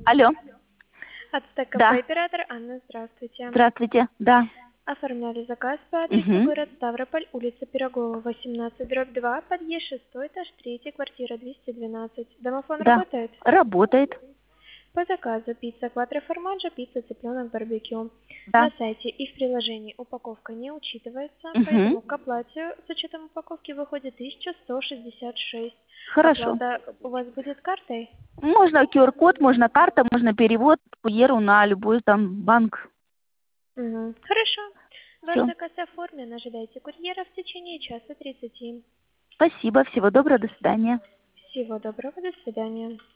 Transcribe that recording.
Алло. Ацтек-кафе, Да. оператор Анна, здравствуйте. Здравствуйте. Да. Оформляли заказ по адресу Угу. город Ставрополь, улица Пирогова, 18/2, подъезд 6, этаж 3, квартира 212. Домофон Да. работает? Работает. По заказу пицца кватро формаджо, пицца цыпленок барбекю. Да. На сайте и в приложении упаковка не учитывается, Угу. поэтому к оплате с учетом упаковки выходит 1166. Хорошо. Оплата у вас будет картой? Можно QR-код, можно карта, можно перевод курьеру на любой там банк. Угу. Хорошо. Ваш Все. заказ оформлен. Ожидайте курьера в течение часа 30. Спасибо. Всего доброго. До свидания. Всего доброго. До свидания.